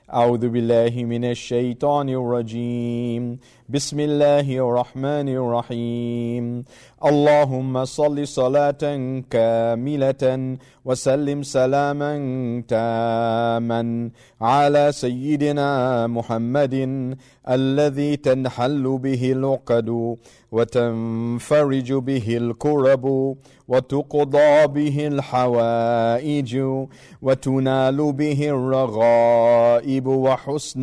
أعوذ بالله من الشيطان الرجيم. بسم الله الرحمن الرحيم. اللهم صل صلاة كاملة وسلم سلاما تاما على سيدنا محمد الذي تنحل به العقد وتنفرج به الكرب وتقضى به الحوائج وتنال به الرغائب وحسن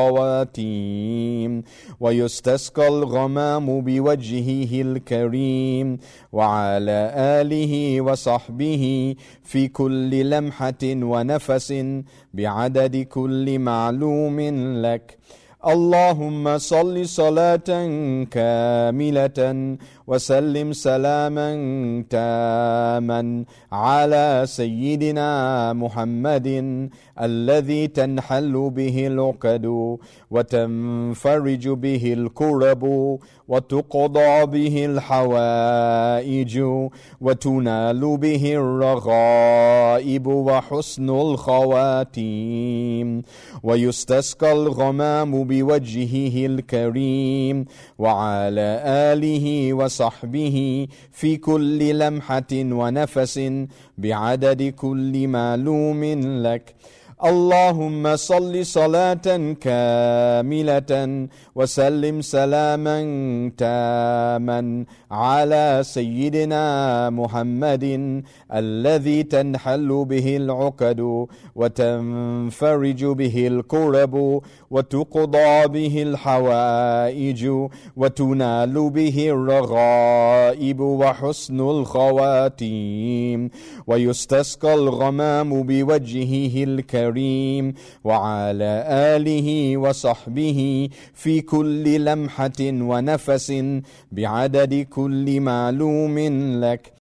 الخواتيم ويستسقى الغمام بوجهه الكريم وعلى آله وصحبه في كل لمحة ونفس بعدد كل معلوم لك. اللهم صل صلاة كاملة وسلم سلاما تاما على سيدنا محمد الذي تنحل به العقد وتنفرج به الكرب وتقضى به الحوائج وتنال به الرغائب وحسن الخواتيم ويستسقى الغمام بوجهه الكريم وعلى آله وصحبه في كل لمحة ونفس بعدد كل معلوم لك. اللهم صل صلاة كاملة وسلم سلاما تاما على سيدنا محمد الذي تنحل به العقد وتنفرج به الكرب وتقضى به الحوائج وتنال به الرغائب وحسن الخواتيم ويستسقى الغمام بوجهه الكريم وعلى آله وصحبه في كل لمحة ونفس بعدد كل معلوم لك.